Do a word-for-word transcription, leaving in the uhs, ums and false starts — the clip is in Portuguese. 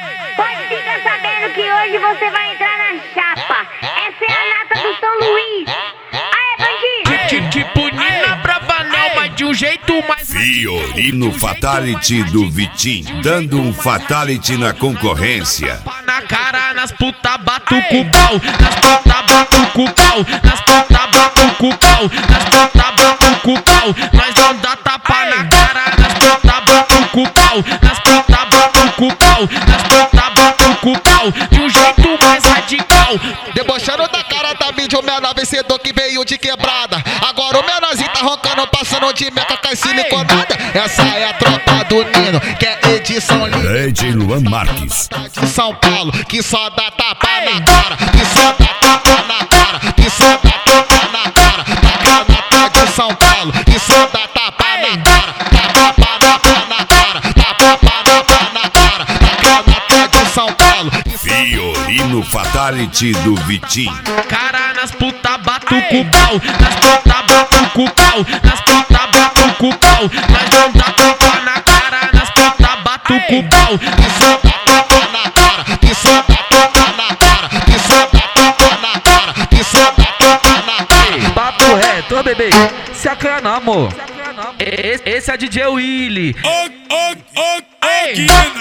Pode ficar sabendo que hoje você vai entrar na chapa. Essa é a nata do São Luís. Aê, bandido! Tipo Nina Bravanel, mas de um jeito mais... Fiorino Fatality do Vitinho, dando um fatality na concorrência. Na cara, nas puta bato com o pau, nas puta bato com o pau, nas puta bato com o pau, nas puta bato com o pau. Nós não dá tapa na cara, nas puta bato com o pau, nas puta bato com o pau, nas puta bato com o pau. De um jeito mais radical. Debochando da cara da mídia, o menor vencedor que veio de quebrada. Agora o menorzinho tá roncando, passando de meca com a siliconada. Essa é a tropa do Nino, que é edição linda. D J Luan Marques De São Paulo, que só dá tapa na cara, que só dá tapa na cara, que só dá tapa na cara. Taca na de São Paulo, que só dá tapa na cara, tapa na cara, tapa na cara. Taca na de São Paulo. Fiorino Fatality do Vitinho. Cara, nas puta bato com o pau, nas puta bato com o pau, nas puta bato com o pau. Nós não dá tapa na cara, nas puta bato com o pau. Que só dá tapa na cara, que só dá tapa na cara, que só dá tapa na cara, que só dá tapa na cara. Papo reto, ô bebê, se acana, amor. Esse, esse é D J Willy. Ô, ô, ô, aqui